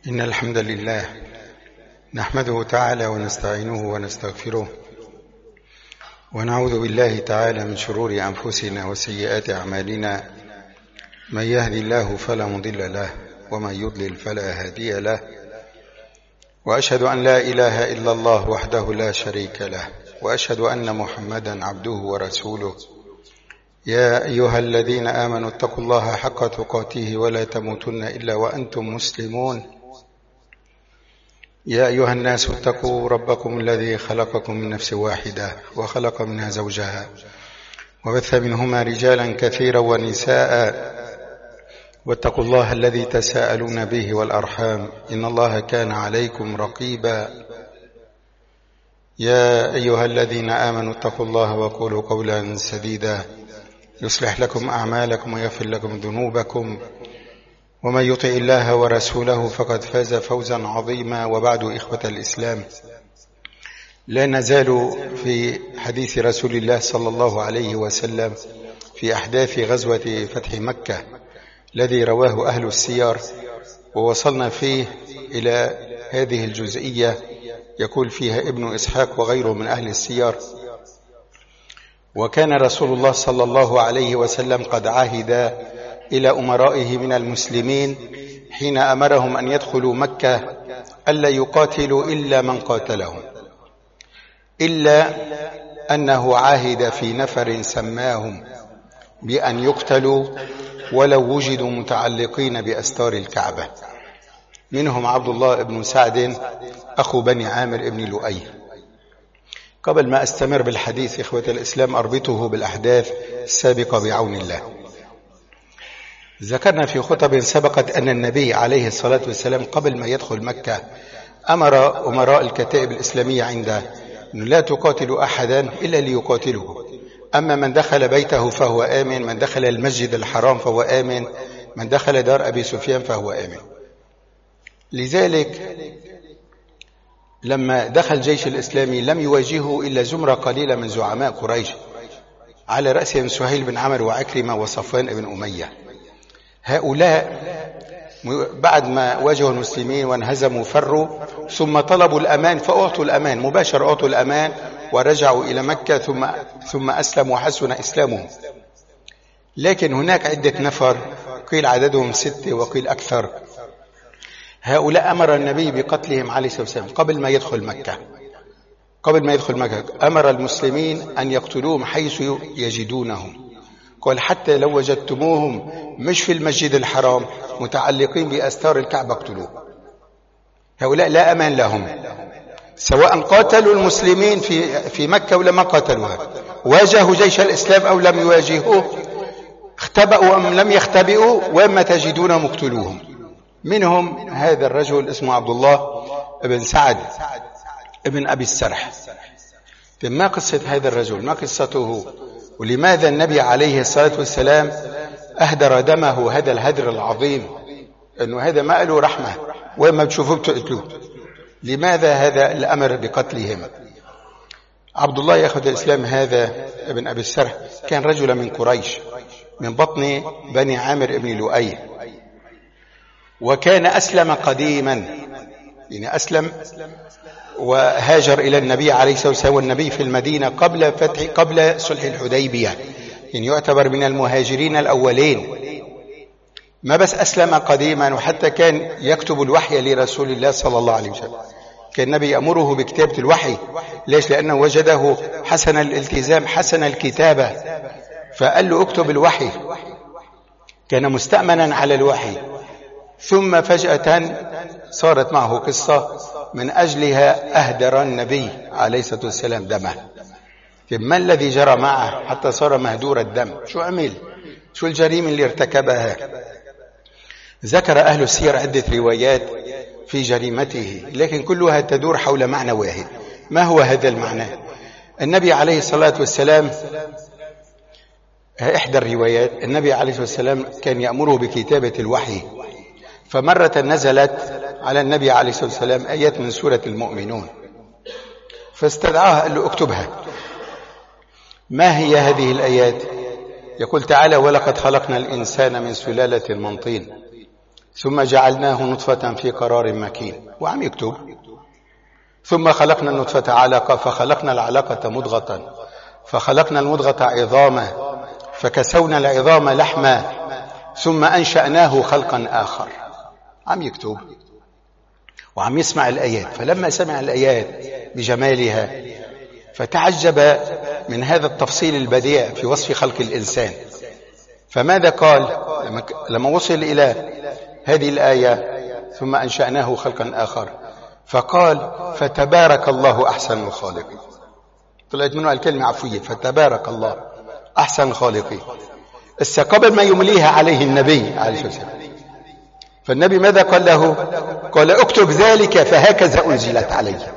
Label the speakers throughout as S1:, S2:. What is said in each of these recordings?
S1: إن الحمد لله نحمده تعالى ونستعينه ونستغفره ونعوذ بالله تعالى من شرور أنفسنا وسيئات أعمالنا. من يهدي الله فلا مضل له ومن يضلل فلا هادي له، وأشهد أن لا إله إلا الله وحده لا شريك له، وأشهد أن محمدا عبده ورسوله. يا أيها الذين آمنوا اتقوا الله حق تقاته ولا تموتن إلا وأنتم مسلمون. يا أيها الناس اتقوا ربكم الذي خلقكم من نفس واحدة وخلق منها زوجها وبث منهما رجالا كثيرا ونساء، واتقوا الله الذي تساءلون به والأرحام إن الله كان عليكم رقيبا. يا أيها الذين آمنوا اتقوا الله وقولوا قولا سديدا يصلح لكم أعمالكم ويغفر لكم ذنوبكم، ومن يطع الله ورسوله فقد فاز فوزا عظيما. وبعد، إخوة الإسلام، لا نزال في حديث رسول الله صلى الله عليه وسلم في أحداث غزوة فتح مكة الذي رواه أهل السير، ووصلنا فيه إلى هذه الجزئية يقول فيها ابن إسحاق وغيره من أهل السير: وكان رسول الله صلى الله عليه وسلم قد عهد إلى أمرائه من المسلمين حين أمرهم أن يدخلوا مكة ألا يقاتلوا إلا من قاتلهم، إلا أنه عاهد في نفر سماهم بأن يقتلوا ولو وجدوا متعلقين بأستار الكعبة، منهم عبد الله بن سعد أخو بني عامر بن لؤي. قبل ما أستمر بالحديث إخوة الإسلام أربطه بالأحداث السابقة بعون الله. ذكرنا في خطب سبقت أن النبي عليه الصلاة والسلام قبل ما يدخل مكة أمر أمراء الكتائب الإسلامية عنده أنه لا تقاتل أحدا إلا ليقاتله، أما من دخل بيته فهو آمن، من دخل المسجد الحرام فهو آمن، من دخل دار أبي سفيان فهو آمن. لذلك لما دخل الجيش الإسلامي لم يواجهه إلا زمرة قليلة من زعماء قريش، على رأسهم سهيل بن عمرو وعكرمة وصفوان بن أمية. هؤلاء بعد ما واجهوا المسلمين وانهزموا فروا، ثم طلبوا الأمان فأعطوا الأمان مباشر، أعطوا الأمان ورجعوا إلى مكة ثم أسلموا وحسن إسلامهم. لكن هناك عدة نفر قيل عددهم 6 وقيل أكثر، هؤلاء أمر النبي بقتلهم عليه الصلاة والسلام قبل ما يدخل مكة. قبل ما يدخل مكة أمر المسلمين أن يقتلوهم حيث يجدونهم، قال حتى لو وجدتموهم مش في المسجد الحرام متعلقين بأستار الكعبة اقتلوه. هؤلاء لا أمان لهم، سواء قاتلوا المسلمين في مكة ولا ما قاتلوها، واجهوا جيش الإسلام أو لم يواجهوه، اختبأوا أم لم يختبئوا، وما تجدونهم اقتلوهم. منهم هذا الرجل اسمه عبد الله بن سعد ابن أبي السرح. ما قصة هذا الرجل؟ ما قصته؟ ولماذا النبي عليه الصلاة والسلام أهدر دمه هذا الهدر العظيم؟ أنه هذا ما له رحمة، وما بتشوفوه بتقتلوه. لماذا هذا الأمر بقتلهم؟ عبد الله يا أخوة الإسلام هذا ابن أبي السرح كان رجلا من قريش، من بطن بني عامر ابن لؤي، وكان أسلم قديما، يعني أسلم وهاجر إلى النبي عليه الصلاة والسلام، والنبي في المدينة قبل صلح الحديبية، يعني يعتبر من المهاجرين الأولين. ما بس أسلم قديما، وحتى كان يكتب الوحي لرسول الله صلى الله عليه وسلم. كان النبي يأمره بكتابة الوحي. ليش؟ لأنه وجده حسن الالتزام حسن الكتابة، فقال له اكتب الوحي، كان مستأمنا على الوحي. ثم فجأة صارت معه قصة من أجلها أهدر النبي عليه الصلاة والسلام دمه. ما الذي جرى معه حتى صار مهدور الدم؟ شو عمل؟ شو الجريمة اللي ارتكبها؟ ذكر أهل السير عدة روايات في جريمته، لكن كلها تدور حول معنى واحد. ما هو هذا المعنى؟ النبي عليه الصلاة والسلام، إحدى الروايات النبي عليه الصلاة والسلام كان يأمره بكتابة الوحي، فمرة نزلت على النبي عليه الصلاة والسلام آيات من سورة المؤمنون، فاستدعاها قال له اكتبها. ما هي هذه الآيات؟ يقول تعالى: ولقد خلقنا الإنسان من سلالة من طين ثم جعلناه نطفة في قرار مكين، وعم يكتب. ثم خلقنا النطفة علقة، فخلقنا العلقة مضغة، فخلقنا المضغة عظاما، فكسونا العظام لحما، ثم أنشأناه خلقا آخر. عم يكتب وعم يسمع الآيات. فلما سمع الآيات بجمالها فتعجب من هذا التفصيل البديع في وصف خلق الإنسان. فماذا قال لما وصل إلى هذه الآية ثم أنشأناه خلقا آخر؟ فقال فتبارك الله أحسن الخالقين. طلعت منه الكلمة عفوية، فتبارك الله أحسن الخالقين. قبل ما يمليها عليه النبي عليه الصلاة والسلام، فالنبي ماذا قال له؟ قال اكتب ذلك فهكذا أنزلت عليه،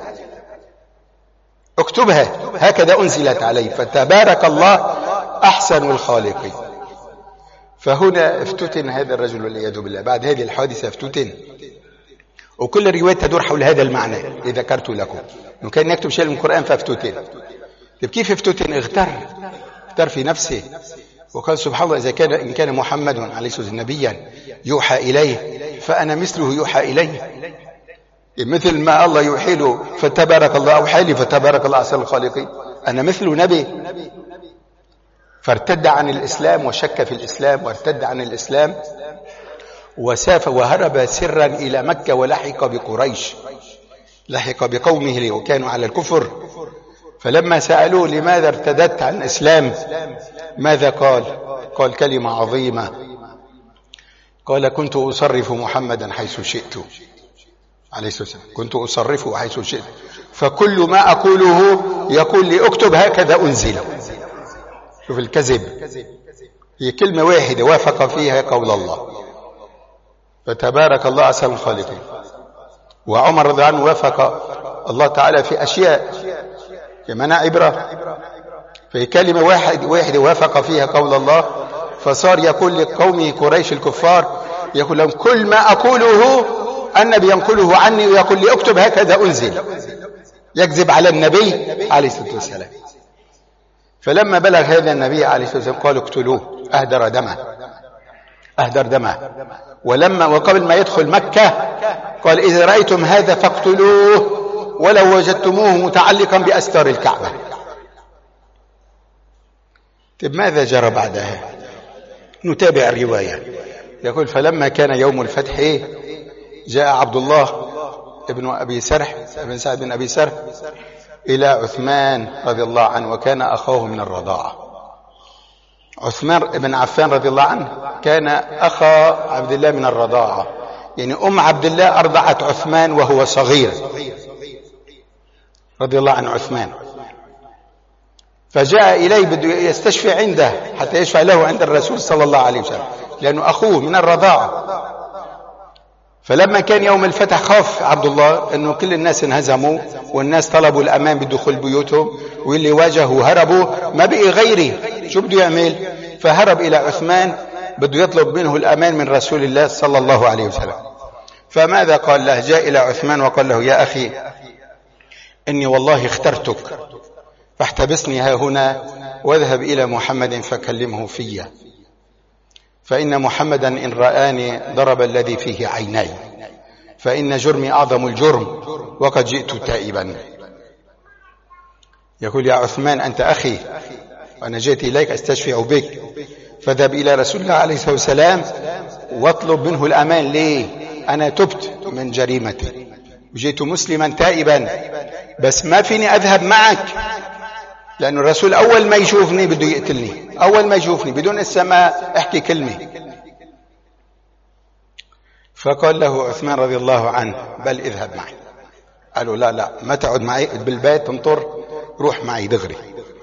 S1: اكتبها هكذا أنزلت عليه، فتبارك الله أحسن الخالقين. فهنا افتتن هذا الرجل والعياذ بالله. بعد هذه الحادثة افتتن، وكل الرواية تدور حول هذا المعنى اللي ذكرت لكم، إنه كان يكتب شيء من القرآن فافتتن. طيب كيف افتتن؟ اغتر في نفسه، وقال سبحان الله إن كان محمد عليه الصلاة والسلام نبيا يوحى إليه فأنا مثله يوحى إليه، مثل ما الله يوحي له فتبارك الله أوحى لي فتبارك الله أحسن الخالقين، أنا مثله نبي. فارتد عن الإسلام وشك في الإسلام، وارتد عن الإسلام وسافر وهرب سرا إلى مكة، ولحق بقريش، لحق بقومه وكانوا على الكفر. فلما سألوه لماذا ارتدت عن الإسلام ماذا قال؟ قال كلمة عظيمة، قال كنت أصرف محمدا حيث شئت عليه الصلاة والسلام، كنت أصرفه حيث شئت، فكل ما أقوله يقول لي اكتب هكذا أنزل. شوف الكذب، هي كلمة واحدة وافق فيها قول الله فتبارك الله أحسن الخالقين. وعمر رضي الله عنه وافق الله تعالى في أشياء كما عبرة، في كلمة واحدة وافق فيها قول الله، فصار يقول لقومه قريش الكفار، يقول لهم كل ما أقوله النبي ينقله عني ويقول لي اكتب هكذا أنزل، يكذب على النبي عليه الصلاة والسلام. فلما بلغ هذا النبي عليه الصلاة والسلام قالوا اقتلوه، أهدر دمه. وقبل ما يدخل مكة قال إذا رأيتم هذا فاقتلوه ولو وجدتموه متعلقا بأستار الكعبة. طيب ماذا جرى بعدها؟ نتابع الرواية. يقول فلما كان يوم الفتح جاء عبد الله ابن أبي سرح ابن سعد بن أبي سرح إلى عثمان رضي الله عنه، وكان أخاه من الرضاعة. عثمان بن عفان رضي الله عنه كان أخا عبد الله من الرضاعة، يعني أم عبد الله أرضعت عثمان وهو صغير رضي الله عن عثمان. فجاء إليه بده يستشفي عنده حتى يشفع له عند الرسول صلى الله عليه وسلم، لأنه أخوه من الرضاعة. فلما كان يوم الفتح خاف عبد الله أنه كل الناس انهزموا والناس طلبوا الأمان بدخول بيوتهم، واللي واجهوا هربوا، ما بقي غيري، شو بده يعمل؟ فهرب إلى عثمان بده يطلب منه الأمان من رسول الله صلى الله عليه وسلم. فماذا قال له؟ جاء إلى عثمان وقال له يا أخي إني والله اخترتك، فاحتبسني ها هنا واذهب إلى محمد فكلمه فيا، فإن محمدا إن رآني ضرب الذي فيه عيناي، فإن جرمي أعظم الجرم وقد جئت تائبا. يقول يا عثمان أنت أخي وأنا جئت إليك أستشفع بك، فذهب إلى رسول الله عليه الصلاة والسلام واطلب منه الأمان. ليه؟ أنا تبت من جريمتي وجئت مسلما تائبا، بس ما فيني أذهب معك، لأن الرسول أول ما يشوفني بده يقتلني، أول ما يشوفني بدون السماء احكي كلمة. فقال له عثمان رضي الله عنه بل اذهب معي. قالوا لا ما تقعد معي بالبيت تنطر، روح معي دغري.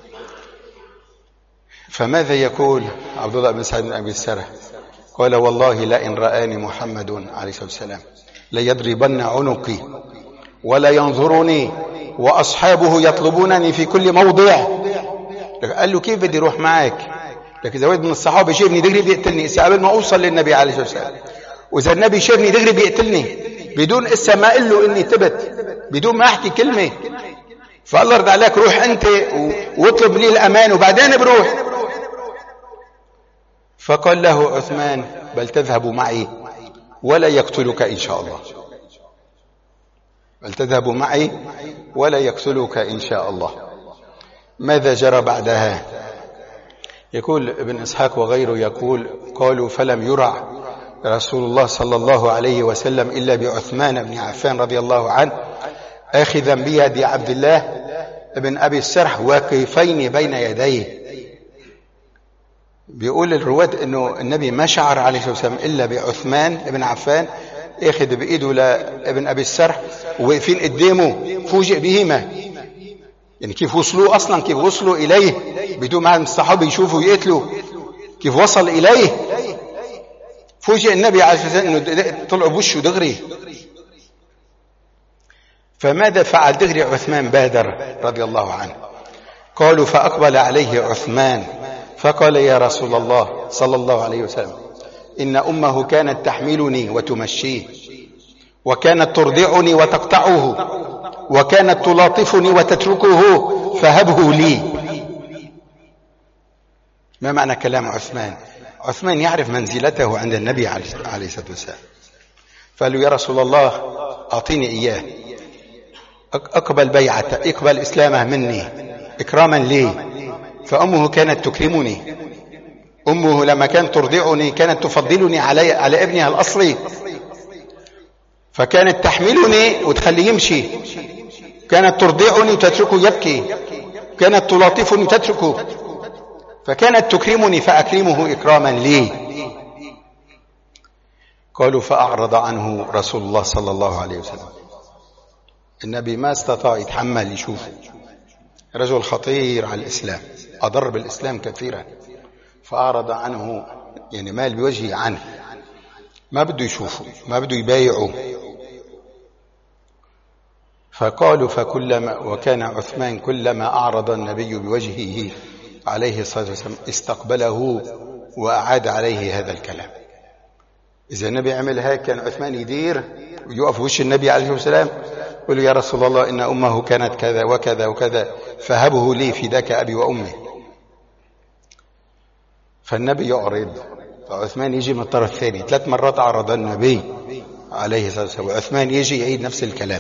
S1: فماذا يقول عبد الله بن سعد بن أبي السرح؟ قال والله لئن رآني محمد عليه الصلاة والسلام ليضربن عنقي ولا ينظرني وأصحابه يطلبونني في كل موضع. قال له كيف بدي روح معك؟ لكن إذا واحد من الصحابة شافني دغري بيقتلني قبل ما أوصل للنبي عليه الصلاة والسلام، وإذا النبي شافني دغري بيقتلني بدون إسا ما أقول له إني تبت، بدون ما أحكي كلمة. فالله رضى عليك روح أنت واطلب لي الأمان وبعدين بروح. فقال له عثمان بل تذهب معي ولا يقتلك إن شاء الله، بل تذهب معي ولا يقتلك إن شاء الله. ماذا جرى بعدها؟ يقول ابن إسحاق وغيره يقول قالوا فلم يرع رسول الله صلى الله عليه وسلم إلا بعثمان بن عفان رضي الله عنه آخذا بيد عبد الله بن أبي السرح واقفين بين يديه. بيقول الرواة أنه النبي ما شعر عليه الصلاة والسلام إلا بعثمان بن عفان اخذ بإيده لابن أبي السرح وواقفين قدامه، فوجئ بهما. يعني كيف وصلوا أصلا، كيف وصلوا إليه بدون ما الصحابة يشوفوا يقتلوا، كيف وصل إليه. فوجئ النبي عليه الصلاة والسلام أنه طلعوا بوشه دغري. فماذا فعل دغري عثمان؟ بادر رضي الله عنه. قالوا فأقبل عليه عثمان فقال يا رسول الله صلى الله عليه وسلم إن أمه كانت تحملني وتمشيه، وكانت ترضعني وتقطعه، وكانت تلاطفني وتتركه، فهبه لي. ما معنى كلام عثمان؟ عثمان يعرف منزلته عند النبي عليه الصلاة والسلام. فقال له يا رسول الله أعطيني إياه، أقبل بيعته، اقبل إسلامه مني إكراما لي. فأمه كانت تكرمني، أمه لما كانت ترضعني كانت تفضلني على ابنها الأصلي، فكانت تحملني وتخليه يمشي، كانت ترضعني وتتركه يبكي، كانت تلاطفني وتتركه، فكانت تكرمني فأكرمه إكراما لي. قالوا فأعرض عنه رسول الله صلى الله عليه وسلم. النبي ما استطاع يتحمل يشوفه، رجل خطير على الإسلام، أضر بالإسلام كثيرا، فأعرض عنه، يعني مال بوجهه عنه، ما بده يشوفه، ما بده يبايعه. فقالوا فكلما، وكان عثمان كلما أعرض النبي بوجهه عليه الصلاة والسلام استقبله وأعاد عليه هذا الكلام. إذا النبي عمل هيك كان عثمان يدير ويقف وش النبي عليه الصلاة والسلام يقول يا رسول الله إن أمه كانت كذا وكذا وكذا فهبه لي فداك أبي وأمي. فالنبي يعرض، فعثمان يجي من الطرف الثاني. 3 مرات عرض النبي عليه الصلاة والسلام، وعثمان يجي يعيد نفس الكلام.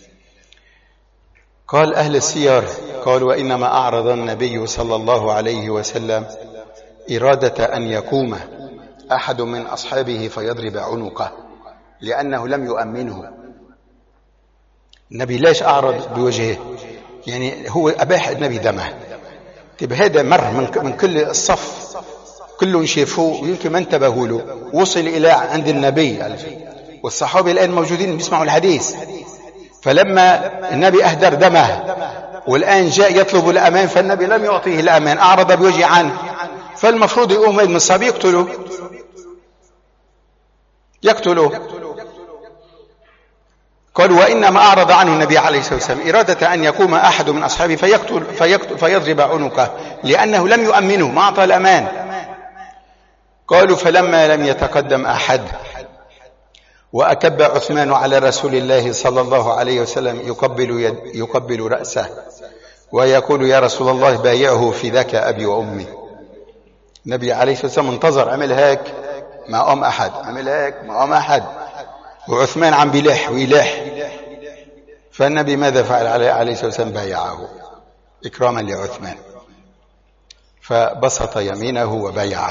S1: قال أهل السير قالوا وإنما أعرض النبي صلى الله عليه وسلم إرادة أن يقوم أحد من أصحابه فيضرب عنقه لأنه لم يؤمنه. النبي ليش أعرض بوجهه؟ يعني هو أباح النبي دمه. طيب هذا مر من كل الصف، كلهم شافوه ويمكن ما انتبهوا له، وصل إلى عند النبي والصحابة الآن موجودين بيسمعوا الحديث. فلما النبي أهدر دمه والآن جاء يطلب الأمان فالنبي لم يعطيه الأمان، أعرض بوجه عنه. فالمفروض يقوم من الصحابة يقتلوا. قال وإنما أعرض عنه النبي عليه الصلاة والسلام إرادة أن يقوم أحد من أصحابه فيضرب عنقه لأنه لم يؤمنه، ما أعطى الأمان. قالوا فلما لم يتقدم أحد وأكب عثمان على رسول الله صلى الله عليه وسلم يقبل رأسه ويقول يا رسول الله بايعه فداك أبي وأمي. النبي عليه الصلاة والسلام انتظر، عمل هيك ما قام أحد، عمل هيك ما قام أحد، وعثمان عم بيلح ويلح. فالنبي ماذا فعل عليه الصلاة والسلام؟ بايعه إكراما لعثمان، فبسط يمينه وبايعه.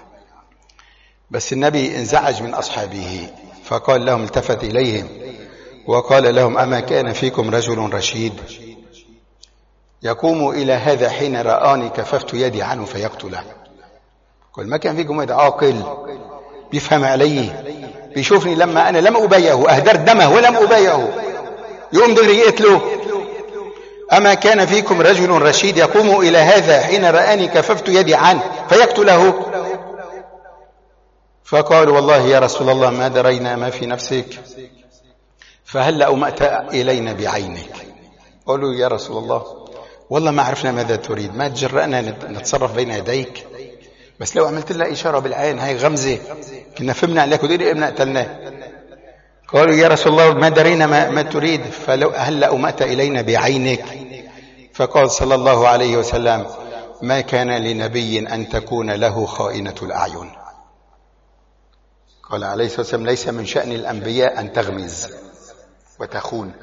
S1: بس النبي انزعج من أصحابه فقال لهم، التفت إليهم وقال لهم أما كان فيكم رجل رشيد يقوم إلى هذا حين رآني كففت يدي عنه فيقتله؟ قال ما كان فيكم هذا عاقل بيفهم علي، بيشوفني لما أنا لم أبايعه، أهدرت دمه ولم أبايعه، يقوم دغري يقتله. أما كان فيكم رجل رشيد يقوم إلى هذا حين رآني كففت يدي عنه فيقتله؟ فقال والله يا رسول الله ما درينا ما في نفسك فهل أمأت إلينا بعينك. قالوا يا رسول الله والله ما عرفنا ماذا تريد، ما تجرأنا نتصرف بين يديك، بس لو عملت لنا إشارة بالعين هاي غمزة كنا فهمنا عليك وديري ابن قتلناه. قالوا يا رسول الله ما درينا ما تريد فلو هل أمأت إلينا بعينك. فقال صلى الله عليه وسلم ما كان لنبي أن تكون له خائنة الأعين. قال عليه الصلاة والسلام: ليس من شأن الأنبياء أن تغمز وتخون.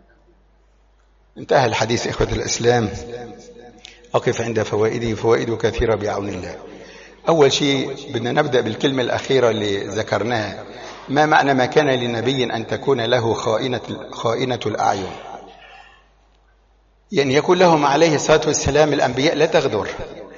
S1: انتهى الحديث. إخوة الإسلام، أقف عند فوائده، فوائد كثيرة بعون الله. أول شيء بدنا نبدأ بالكلمة الأخيرة اللي ذكرناها. ما معنى ما كان لنبي أن تكون له خائنة الأعين؟ يعني يقول لهم عليه الصلاة والسلام: الأنبياء لا تغدر،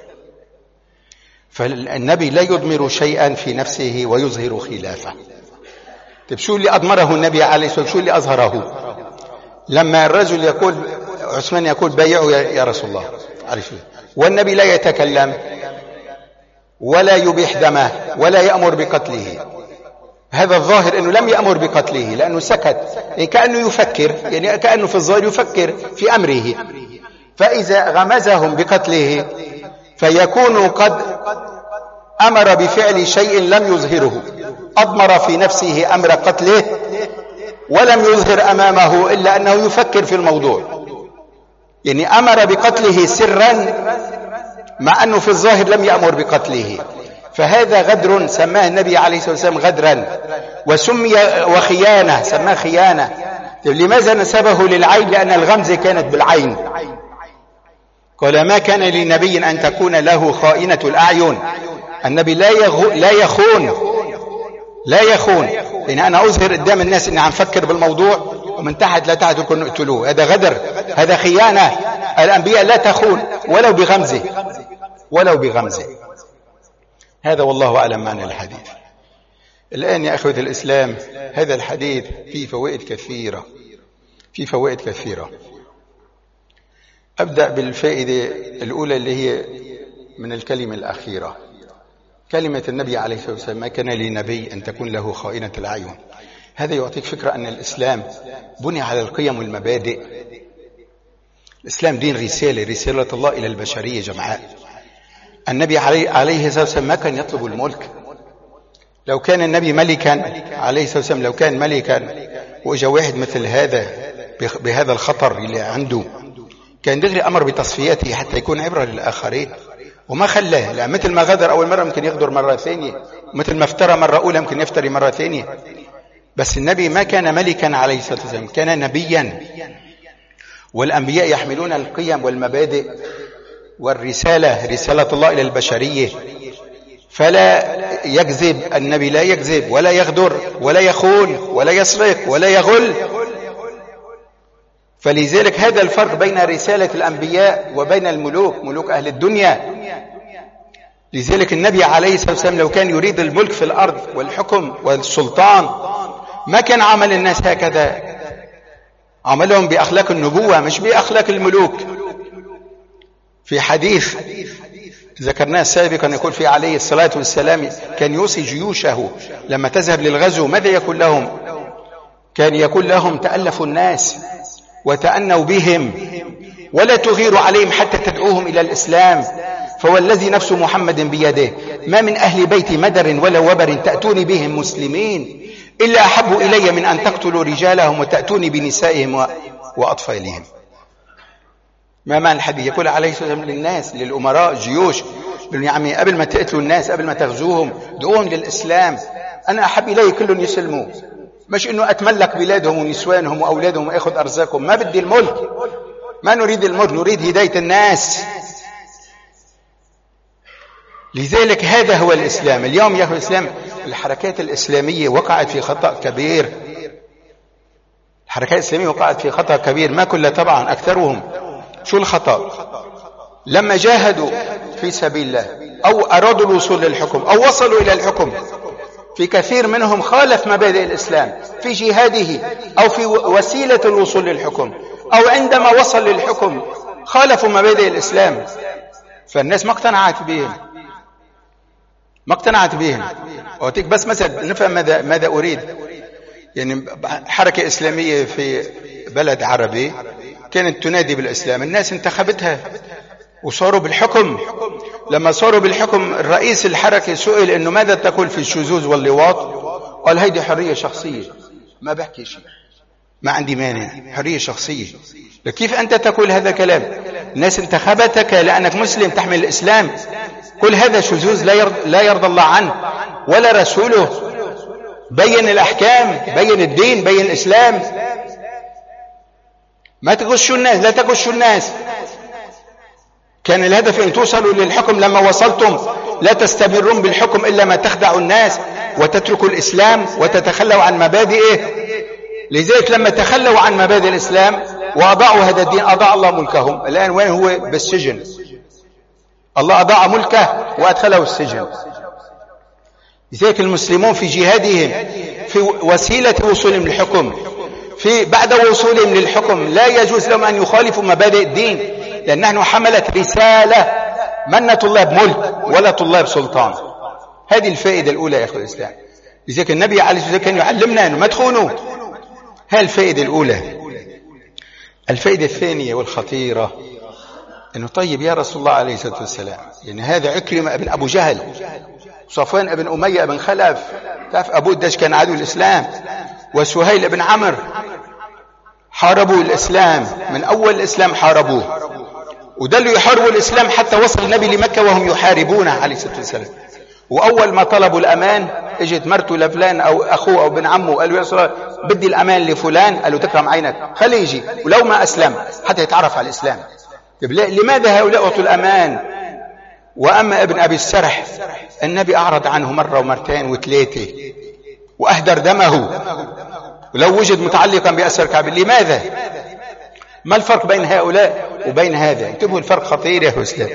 S1: فالنبي لا يضمر شيئا في نفسه ويظهر خلافه. طيب شو اللي أضمره النبي عليه الصلاة والسلام؟ شو اللي أظهره؟ لما الرجل يقول، عثمان يقول: بايعوا يا رسول الله، والنبي لا يتكلم ولا يبيح دمه ولا يأمر بقتله. هذا الظاهر أنه لم يأمر بقتله لأنه سكت، يعني كأنه يفكر، يعني كأنه في الظاهر يفكر في أمره. فإذا غمزهم بقتله فيكون قد أمر بفعل شيء لم يظهره، أضمر في نفسه أمر قتله ولم يظهر أمامه إلا أنه يفكر في الموضوع، يعني أمر بقتله سرا مع أنه في الظاهر لم يأمر بقتله. فهذا غدر سماه النبي عليه الصلاة والسلام غدرا، وسمي وخيانة سماه خيانة. لماذا نسبه للعين؟ لأن الغمزة كانت بالعين. قال: ما كان لنبي أن تكون له خائنة الأعين. النبي لا يخون، لأن أنا أظهر قدام الناس أني عم فكر بالموضوع ومن تحت لا تحت يكون نقتلوه. هذا غدر، هذا خيانة. الأنبياء لا تخون ولو بغمزة. هذا والله أعلم معنى الحديث. الآن يا أخوة الإسلام، هذا الحديث فيه فوائد كثيرة. أبدأ بالفائدة الأولى اللي هي من الكلمة الأخيرة، كلمة النبي عليه الصلاة والسلام: ما كان لنبي أن تكون له خائنة الأعين. هذا يعطيك فكرة أن الإسلام بني على القيم والمبادئ. الإسلام دين رسالة الله إلى البشرية جمعاء. النبي عليه الصلاة والسلام ما كان يطلب الملك. لو كان النبي ملكا عليه الصلاة والسلام، لو كان ملكا وإجا واحد مثل هذا بهذا الخطر اللي عنده، كان دغري أمر بتصفيته حتى يكون عبرة للآخرين، وما خلاه. لا، مثل ما غدر أول مرة ممكن يغدر مرة ثانية، مثل ما افترى مرة أولى ممكن يفتري مرة ثانية. بس النبي ما كان ملكا عليه الصلاة والسلام، كان نبيا. والأنبياء يحملون القيم والمبادئ والرسالة، رسالة الله إلى البشرية. فلا يكذب النبي، لا يكذب ولا يغدر ولا يخون ولا يسرق ولا يغل. فلذلك هذا الفرق بين رسالة الأنبياء وبين الملوك، ملوك أهل الدنيا. لذلك النبي عليه الصلاة والسلام لو كان يريد الملك في الأرض والحكم والسلطان ما كان عمل الناس هكذا، عملهم بأخلاق النبوة مش بأخلاق الملوك. في حديث ذكرناه سابقا يقول فيه عليه الصلاة والسلام: كان يوصي جيوشه لما تذهب للغزو ماذا يقول لهم؟ كان يقول لهم: تألفوا الناس وتأنوا بهم ولا تغيروا عليهم حتى تدعوهم إلى الإسلام، فوالذي نفس محمد بيده ما من أهل بيت مدر ولا وبر تأتوني بهم مسلمين إلا أحب إلي من أن تقتلوا رجالهم وتأتوني بنسائهم وأطفالهم. ما معنى الحديث؟ يقول عليه الصلاة والسلام للناس، للأمراء الجيوش: يا عمي قبل ما تقتلوا الناس، قبل ما تغزوهم، دعوهم للإسلام. أنا أحب إلي كلهم يسلموا، مش إنه أتملك بلادهم ونسوانهم وأولادهم وأخذ أرزاقهم. ما بدي الملك، ما نريد الملك، نريد هداية الناس. لذلك هذا هو الإسلام. اليوم يا أخوة الإسلام الحركات الإسلامية وقعت في خطأ كبير. الحركات الإسلامية وقعت في خطأ كبير، ما كلها طبعا، أكثرهم. شو الخطأ؟ لما جاهدوا في سبيل الله أو أرادوا الوصول للحكم أو وصلوا إلى الحكم، في كثير منهم خالف مبادئ الإسلام في جهاده أو في وسيلة الوصول للحكم، أو عندما وصل للحكم خالفوا مبادئ الإسلام، فالناس ما اقتنعت بهم. أعطيك بس مثلا نفهم ماذا أريد. يعني حركة إسلامية في بلد عربي كانت تنادي بالإسلام، الناس انتخبتها وصاروا بالحكم. لما صاروا بالحكم الرئيس الحركة سئل إنه ماذا تقول في الشذوذ واللواط؟ قال: هيدي حرية شخصية، ما بحكي شيء، ما عندي مانع، حرية شخصية. كيف أنت تقول هذا الكلام؟ الناس انتخبتك لأنك مسلم تحمل الإسلام. كل هذا شذوذ لا يرضى الله عنه ولا رسوله. بين الأحكام، بين الدين، بين الإسلام. ما تغشوا الناس، لا تغشوا الناس. كان الهدف أن توصلوا للحكم، لما وصلتم لا تستمرون بالحكم إلا ما تخدعوا الناس وتتركوا الإسلام وتتخلوا عن مبادئه. لذلك لما تخلوا عن مبادئ الإسلام وأضاعوا هذا الدين أضاع الله ملكهم. الآن وين هو؟ بالسجن. الله أضاع ملكه وأدخله السجن. لذلك المسلمون في جهادهم في وسيلة وصولهم للحكم، بعد وصولهم للحكم لا يجوز لهم أن يخالفوا مبادئ الدين، لأن نحن حملة رسالة، من طلاب ملك ولا طلاب سلطان. هذه الفائدة الأولى يا أخوة الإسلام. لذلك النبي عليه الصلاة والسلام كان يعلمنا أنه ما تخونوا. هذه الفائدة الأولى. الفائدة الثانية والخطيرة أنه طيب يا رسول الله عليه الصلاة والسلام، يعني هذا عكرمة ابن أبو جهل، صفوان ابن أمية ابن خلف، تعرف أبو الدش كان عدو الإسلام، وسهيل ابن عمرو حاربوا الإسلام من أول الإسلام، حاربوه ودلوا يحاربوا الإسلام حتى وصل النبي لمكة وهم يحاربونه عليه الصلاة والسلام. وأول ما طلبوا الأمان اجت مرته لفلان أو أخوه أو ابن عمه وقال له يا رسول الله بدي الأمان لفلان، قال له تكرم عينك خليه يجي ولو ما أسلم حتى يتعرف على الإسلام. لماذا هؤلاء أعطوا الأمان؟ وأما ابن أبي السرح النبي أعرض عنه مرة ومرتين وثلاثة وأهدر دمه ولو وجد متعلقا بأسر كعب. لماذا؟ ما الفرق بين هؤلاء وبين هذا؟ انتبهوا الفرق خطير يا أسلام.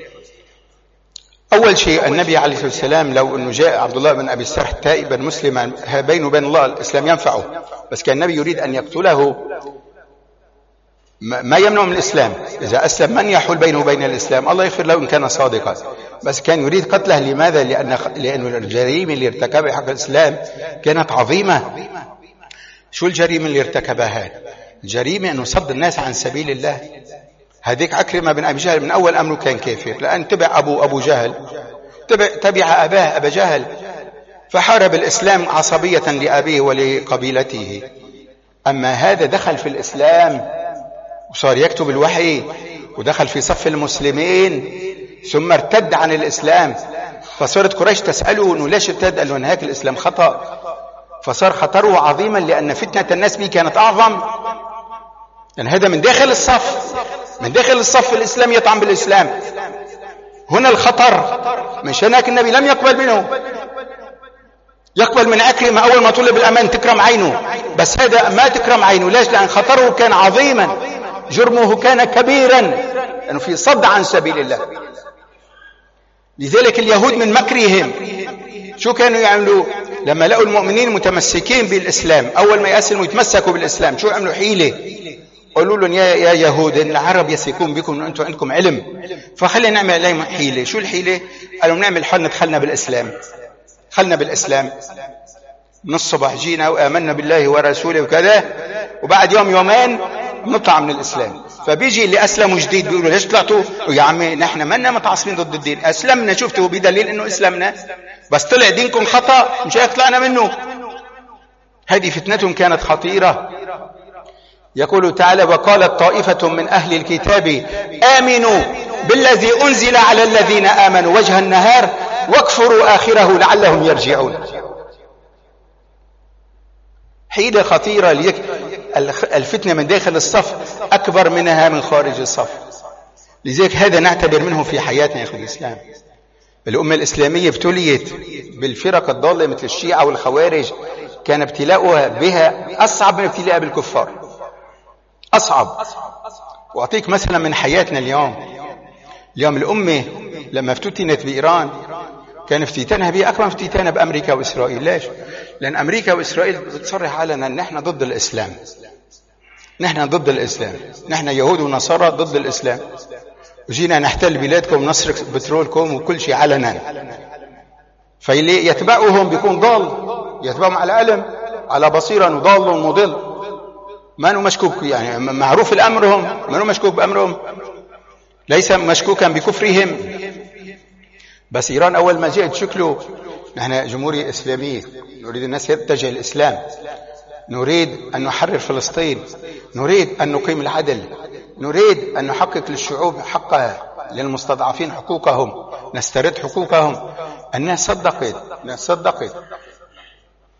S1: أول شيء النبي عليه الصلاة والسلام لو أنه جاء عبد الله بن أبي السرح تائبا مسلما بينه وبين الله الإسلام ينفعه، بس كان النبي يريد أن يقتله ما يمنع من الإسلام. إذا أسلم من يحول بينه وبين الإسلام؟ الله يغفر له إن كان صادقا، بس كان يريد قتله. لماذا؟ لأن الجريمة اللي ارتكبها حق الإسلام كانت عظيمة. شو الجريمة اللي ارتكبها؟ الجريمة أنه صد الناس عن سبيل الله. هذيك عكرمة بن أبي جهل من أول أمره كان كافر، لأن تبع أبو جهل، تبع أباه أبا جهل، فحارب الإسلام عصبية لأبيه ولقبيلته. أما هذا دخل في الإسلام وصار يكتب الوحي ودخل في صف المسلمين ثم ارتد عن الإسلام. فصارت قريش تسأله أنه ليش ارتد؟ قال له أن هيك الإسلام خطأ. فصار خطره عظيما لأن فتنة الناس به كانت أعظم. يعني هذا من داخل الصف، من داخل الصف الإسلام يطعن بالإسلام. هنا الخطر. مش هناك النبي لم يقبل منه، يقبل من عكرمة أول ما طلب الأمان تكرم عينه، بس هذا ما تكرم عينه. ليش؟ لأن خطره كان عظيما، جرمه كان كبيرا، لأنه في صد عن سبيل الله. لذلك اليهود من مكرهم شو كانوا يعملوا؟ لما لقوا المؤمنين متمسكين بالإسلام أول ما يأسلموا يتمسكوا بالإسلام شو عملوا؟ حيلة. قالوا لهم يا يهود العرب يثقون بكم أن أنتم عندكم علم، فخلينا نعمل عليهم حيلة. شو الحيلة؟ قالوا نعمل حالنا دخلنا بالإسلام، دخلنا بالإسلام من الصبح جينا وآمنا بالله ورسوله وكذا، وبعد يوم يومين نطلع من الإسلام. فبيجي اللي أسلموا جديد بيقولوا ليش طلعتوا؟ يا عمي نحن منا متعصبين ضد الدين، أسلمنا شفتوا بدليل إنه أسلمنا، بس طلع دينكم خطأ مش هيك طلعنا منه. هذه فتنتهم كانت خطيرة. يقول تعالى وقالت طائفة من أهل الكتاب آمنوا بالذي أنزل على الذين آمنوا وجه النهار واكفروا آخره لعلهم يرجعون. حيلة خطيرة. الفتنة من داخل الصف أكبر منها من خارج الصف. لذلك هذا نعتبر منه في حياتنا يا أخي الإسلام. الأمة الإسلامية ابتليت بالفرق الضالة مثل الشيعة والخوارج، كان ابتلاؤها بها أصعب من ابتلاء بالكفار، أصعب. وأعطيك مثلا من حياتنا اليوم الأمة لما افتتنت بإيران كان افتتانها بها أكبر افتتانها بأمريكا وإسرائيل. ليش؟ لأن أمريكا وإسرائيل بتصرح علنا أن نحن ضد الإسلام، نحن ضد الإسلام، نحن يهود ونصارى ضد الإسلام، وجينا نحتل بلادكم ونسرق بترولكم وكل شيء علنا. فاللي يتبعهم بيكون ضال، يتبعهم على علم على بصيرة، وضال مضل، ما نو مشكوك، يعني معروف الأمرهم، ما نو مشكوك بأمرهم، ليس مشكوكا بكفرهم. بس إيران أول ما جاءت شكله نحن جمهورية إسلامية، نريد الناس يتجه الإسلام، نريد أن نحرر فلسطين، نريد أن نقيم العدل، نريد أن نحقق للشعوب حقها، للمستضعفين حقوقهم، نسترد حقوقهم. الناس صدقت،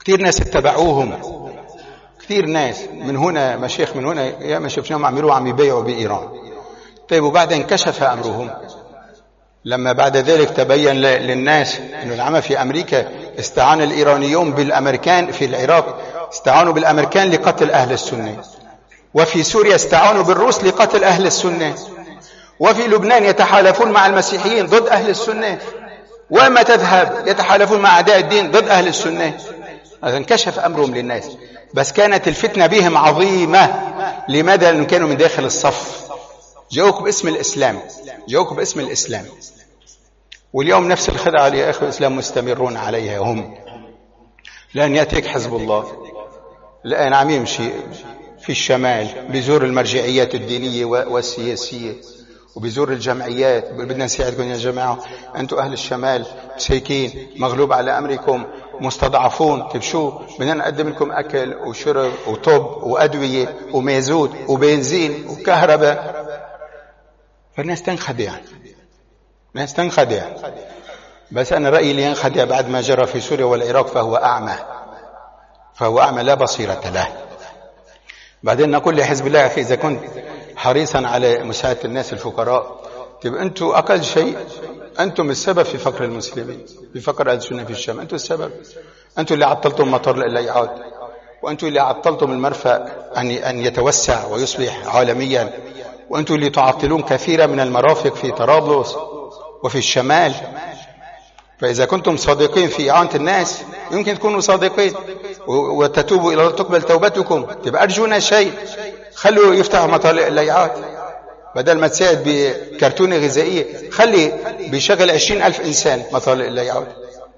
S1: كتير ناس اتبعوهم، كتير ناس من هنا، مشايخ من هنا يا ما شفناهم عم يبيعوا بإيران. طيب وبعدين انكشف أمرهم لما بعد ذلك تبين للناس أن العمى في أمريكا استعان الإيرانيون بالأمريكان في العراق، استعانوا بالأمريكان لقتل أهل السنة، وفي سوريا استعانوا بالروس لقتل أهل السنة، وفي لبنان يتحالفون مع المسيحيين ضد أهل السنة، وما تذهب يتحالفون مع أعداء الدين ضد أهل السنة. هذا انكشف أمرهم للناس، بس كانت الفتنة بهم عظيمة. لماذا؟ لأنهم كانوا من داخل الصف، جاءوك باسم الإسلام، جاءوك باسم الإسلام. واليوم نفس الخدعة يا أخوة الإسلام مستمرون عليها هم. لأن يأتيك حزب الله الآن عم يمشي في الشمال بيزور المرجعيات الدينية والسياسية، وبيزور الجمعيات، بدنا نساعدكم يا جماعة، أنتم أهل الشمال مساكين مغلوب على أمركم مستضعفون، طيب شو بدنا نقدم لكم؟ أكل وشرب وطب وأدوية ومازوت وبنزين وكهرباء. فالناس تنخدع، الناس تنخدع. بس أنا رأيي اللي ينخدع بعد ما جرى في سوريا والعراق فهو أعمى، فهو أعمى لا بصيرة له. بعدين نقول لحزب الله: أخي إذا كنت حريصا على مساعدة الناس الفقراء، طيب أنتم أقل شيء أنتم السبب في فقر المسلمين، في فقر أهل السنة في الشام. أنتم السبب، أنتم اللي عطلتم مطار الليعات، وأنتم اللي عطلتم المرفأ أن يتوسع ويصبح عالميا، وأنتم اللي تعطلون كثيرا من المرافق في طرابلس وفي الشمال. فإذا كنتم صادقين في إعانة الناس يمكن تكونوا صادقين وتتوبوا إلى الله تقبل توبتكم. تبقى أرجونا شيء، خلوا يفتحوا مطالع الليعات بدل ما تساعد بكرتونة غذائية، خلي بيشغل 20,000 إنسان مطالع الليعات.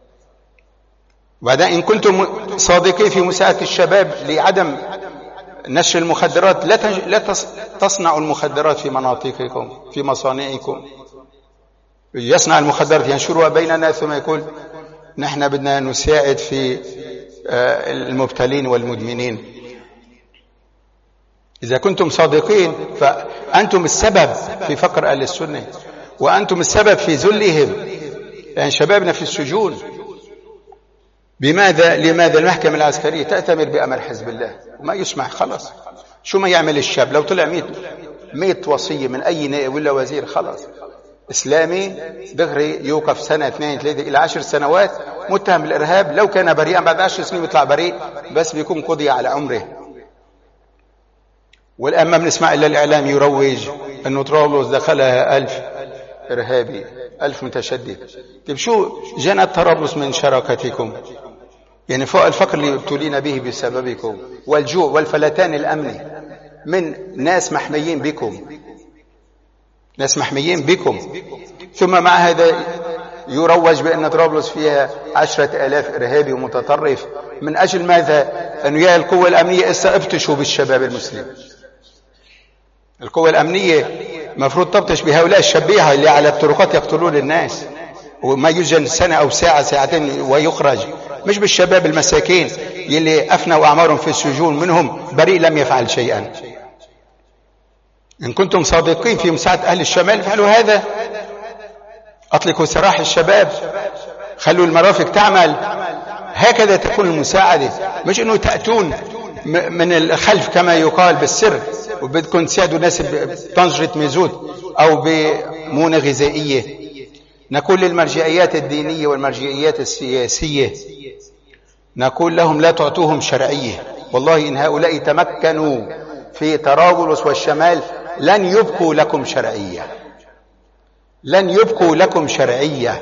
S1: وبعدين إن كنتم صادقين في مساعدة الشباب لعدم نشر المخدرات، لا تصنعوا المخدرات في مناطقكم في مصانعكم. يصنع المخدرات ينشرها بيننا ثم يقول نحن بدنا نساعد في المبتلين والمدمنين. إذا كنتم صادقين فأنتم السبب في فقر أهل السنة، وأنتم السبب في ذلهم، يعني شبابنا في السجون. لماذا المحكمة العسكرية تأتمر بأمر حزب الله؟ ما يسمح. خلاص شو ما يعمل الشاب لو طلع 100 وصية من أي نائب ولا وزير، خلاص إسلامي دغري يوقف سنة 2 3 إلى 10 سنوات متهم بالإرهاب. لو كان بريئا بعد 10 سنين يطلع بريء، بس بيكون قضي على عمره. والآن ما بنسمع إلا الإعلام يروج أنه طرابلس دخلها 1000 إرهابي، 1000 متشدد. طيب شو جنت طرابلس من شراكتكم؟ يعني فوق الفقر اللي ابتلينا به بسببكم والجوع والفلتان الأمني من ناس محميين بكم، ناس محميين بكم. ثم مع هذا يروج بأن طرابلس فيها 10,000 إرهابي ومتطرف. من أجل ماذا؟ أنه يا القوة الأمنية استبطشوا بالشباب المسلم. القوة الأمنية مفروض تبطش بهؤلاء الشبيحة اللي على الطرقات يقتلون الناس، وما يوجد سنة أو ساعة ساعتين ويخرج، مش بالشباب المساكين يلي أفنوا أعمارهم في السجون، منهم بريء لم يفعل شيئا. إن كنتم صادقين في مساعدة أهل الشمال فعلوا هذا، أطلقوا سراح الشباب، خلوا المرافق تعمل. هكذا تكون المساعدة، مش أنه تأتون من الخلف كما يقال بالسر وبدكم تساعدوا الناس بطنجرة ميزوت أو بمونة غذائية. نقول للمرجعيات الدينية والمرجعيات السياسية، نقول لهم لا تعطوهم شرعية. والله إن هؤلاء تمكنوا في طرابلس والشمال لن يبقوا لكم شرعية، لن يبقوا لكم شرعية.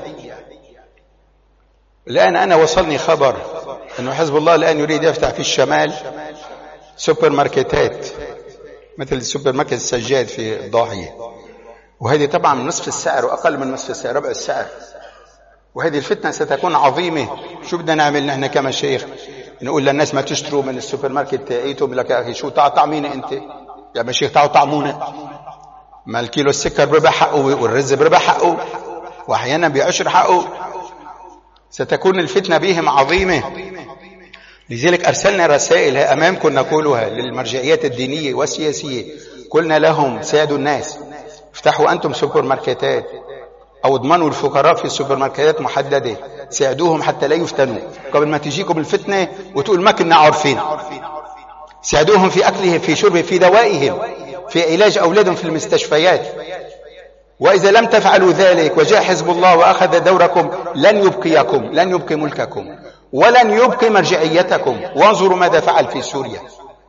S1: الآن أنا وصلني خبر أنه حزب الله الآن يريد يفتح في الشمال سوبر ماركتات مثل السوبر ماركت السجاد في الضاحية، وهذه طبعا نصف السعر وأقل من نصف السعر، ربع السعر. وهذه الفتنة ستكون عظيمة. شو بدنا نعمل نحن كمشايخ؟ نقول للناس ما تشتروا من السوبر ماركت تاعيتهم؟ لك يا أخي شو طعمينا أنت يا مشايخ؟ تعالوا طعمونا. ما الكيلو السكر بربع حقه والرز بربع حقه وأحيانا بعشر حقه. ستكون الفتنة بهم عظيمة. لذلك أرسلنا رسائل أمامكم نقولها للمرجعيات الدينية والسياسية، قلنا لهم ساعدوا الناس، افتحوا أنتم سوبر ماركتات أو اضمنوا الفقراء في السوبر ماركتات محددة، ساعدوهم حتى لا يفتنوا قبل ما تجيكم الفتنة وتقول ما كنا عارفين. ساعدوهم في أكلهم، في شربهم، في دوائهم، في علاج أولادهم في المستشفيات. وإذا لم تفعلوا ذلك وجاء حزب الله وأخذ دوركم لن يبقيكم، لن يبقي ملككم، ولن يبقي مرجعيتكم. وانظروا ماذا فعل في سوريا.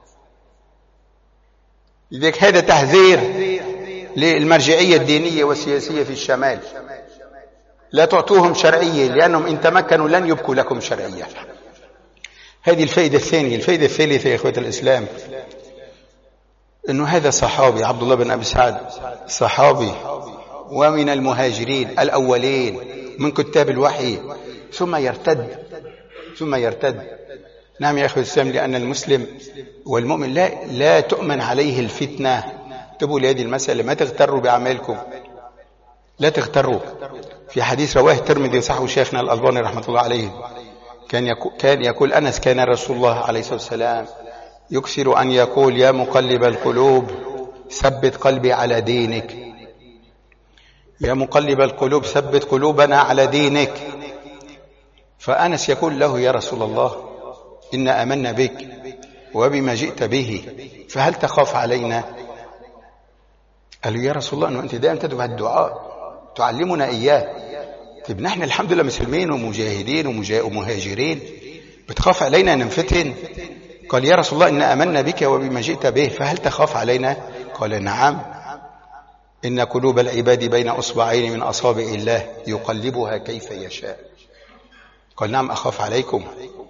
S1: لذلك هذا تحذير للمرجعية الدينية والسياسية في الشمال. لا تعطوهم شرعية، لأنهم إن تمكنوا لن يبقوا لكم شرعية. هذه الفائدة الثانية. الفائدة الثالثة يا إخوة الإسلام، أنه هذا صحابي عبد الله بن أبي سعد، صحابي ومن المهاجرين الأولين من كتاب الوحي، ثم يرتد. نعم يا أخوة الإسلام، لأن المسلم والمؤمن لا تؤمن عليه الفتنة. انتبهوا لهذه المسألة، ما تغتروا بأعمالكم، لا تغتروا. في حديث رواه الترمذي وصححه شيخنا الألباني رحمة الله عليه، كان يقول أنس: كان رسول الله عليه الصلاة والسلام يكثر أن يقول: يا مقلب القلوب ثبت قلبي على دينك، يا مقلب القلوب ثبت قلوبنا على دينك. فأنس يقول له: يا رسول الله، إنا آمنا بك وبما جئت به، فهل تخاف علينا؟ قال له: يا رسول الله، أنه أنت دائما تدعو الدعاء تعلمنا إياه. طيب نحن الحمد لله مسلمين ومجاهدين ومهاجرين، بتخاف علينا أن نفتن؟ قال: يا رسول الله، إنا آمنا بك وبما جئت به، فهل تخاف علينا؟ قال: نعم، إن قلوب العباد بين أصبعين من أصابع الله يقلبها كيف يشاء. قال: نعم أخاف عليكم.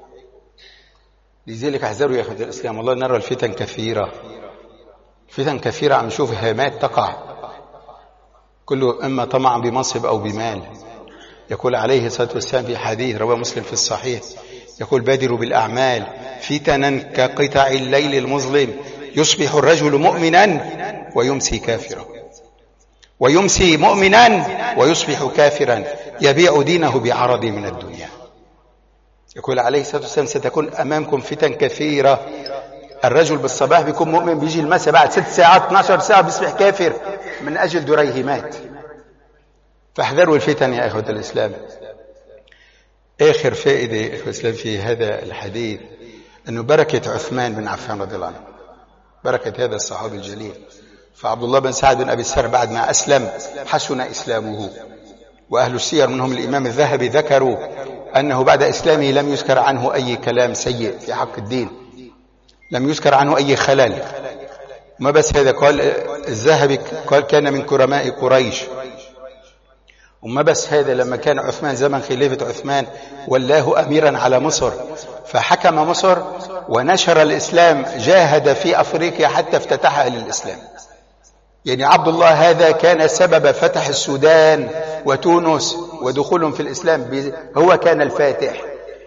S1: لذلك احذروا يا أخوة الإسلام، والله نرى الفتن كثيرة، فتن كثيرة، عم نشوف هامات تقع، كله إما طمع بمنصب أو بمال. يقول عليه الصلاة والسلام في حديث رواه مسلم في الصحيح، يقول: بادروا بالأعمال فتنا كقطع الليل المظلم، يصبح الرجل مؤمنا ويمسي كافرا، ويمسي مؤمنا ويصبح كافرا، يبيع دينه بعرض من الدنيا. يقول عليه الصلاة والسلام: ستكون أمامكم فتن كثيرة. الرجل بالصباح بيكون مؤمن، بيجي المساء بعد 6 ساعات 12 ساعة بيصبح كافر من أجل دريهمات. فاحذروا الفتن يا إخوة الإسلام. آخر فائدة يا إخوة الإسلام في هذا الحديث، أنه بركة عثمان بن عفان رضي الله عنه، بركة هذا الصحابي الجليل. فعبد الله بن سعد بن أبي السر بعد ما أسلم حسن إسلامه، وأهل السير منهم الإمام الذهبي ذكروا أنه بعد إسلامه لم يذكر عنه أي كلام سيء في حق الدين، لم يذكر عنه أي خلل. ما بس هذا، قال الذهبي قال: كان من كرماء قريش. وما بس هذا، لما كان عثمان زمن خلافة عثمان ولاه أميرا على مصر، فحكم مصر ونشر الإسلام، جاهد في أفريقيا حتى افتتحها للإسلام. يعني عبد الله هذا كان سبب فتح السودان وتونس ودخولهم في الإسلام، هو كان الفاتح.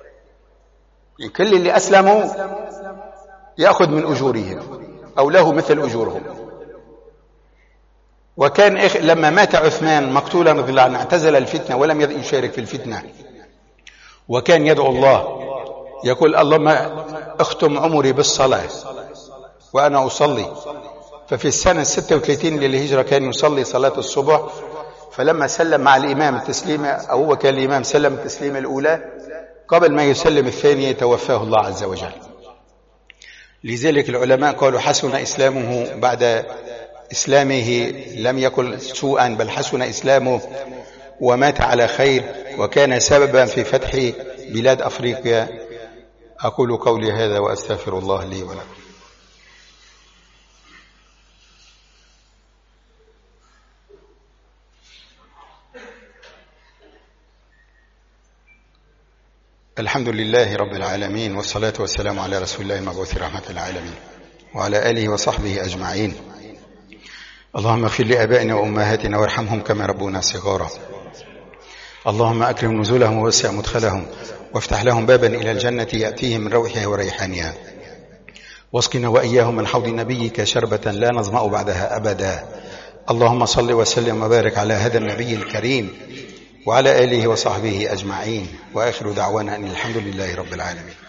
S1: كل اللي أسلموا يأخذ من أجورهم أو له مثل أجورهم. وكان لما مات عثمان مقتولا رضي الله عنه اعتزل الفتنة ولم يشارك في الفتنة، وكان يدعو الله يقول: اللهم اختم عمري بالصلاة وأنا أصلي. ففي السنة 36 للهجرة كان يصلي صلاة الصبح، فلما سلم مع الإمام التسليمة، أو هو كان الإمام سلم التسليمة الأولى، قبل ما يسلم الثانية توفاه الله عز وجل. لذلك العلماء قالوا: حسن إسلامه بعد إسلامه، لم يكن سوءا بل حسن إسلامه ومات على خير، وكان سببا في فتح بلاد أفريقيا. أقول قولي هذا وأستغفر الله لي ولكم. الحمد لله رب العالمين، والصلاة والسلام على رسول الله المبعوث رحمة العالمين وعلى آله وصحبه أجمعين. اللهم اغفر لآبائنا وأمهاتنا وارحمهم كما ربونا صغارا. اللهم أكرم نزولهم ووسع مدخلهم، وافتح لهم بابا إلى الجنة يأتيهم من روحها وريحانها، واسقنا وإياهم من حوض نبيك شربة لا نظمأ بعدها أبدا. اللهم صل وسلم وبارك على هذا النبي الكريم وعلى آله وصحبه أجمعين، وآخر دعوانا أن الحمد لله رب العالمين.